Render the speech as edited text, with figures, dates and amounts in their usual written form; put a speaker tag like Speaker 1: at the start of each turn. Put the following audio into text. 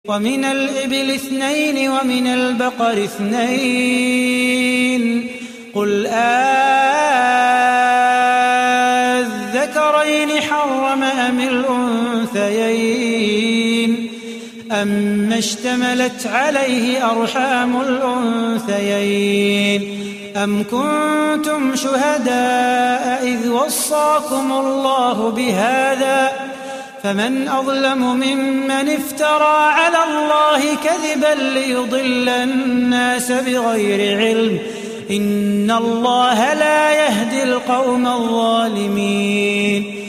Speaker 1: ومن الإبل 2 ومن البقر 2 قل الذكرين حرم أم الأنثيين أما اشتملت عليه أرحام الأنثيين أم كنتم شهداء إذ وصاكم الله بهذا فمن أظلم ممن افترى على الله كذبا ليضل الناس بغير علم إن الله لا يهدي القوم الظالمين